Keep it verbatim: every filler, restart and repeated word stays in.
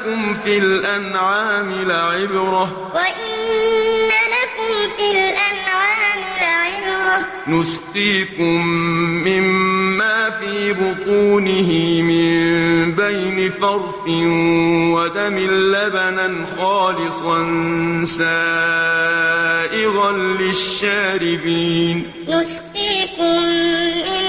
لكم في الأنعام لعبرة وإن لكم في الأنعام لعبرة نسقيكم مما في بطونه من بين فرث ودم لبنا خالصا سائغا للشاربين نسقيكم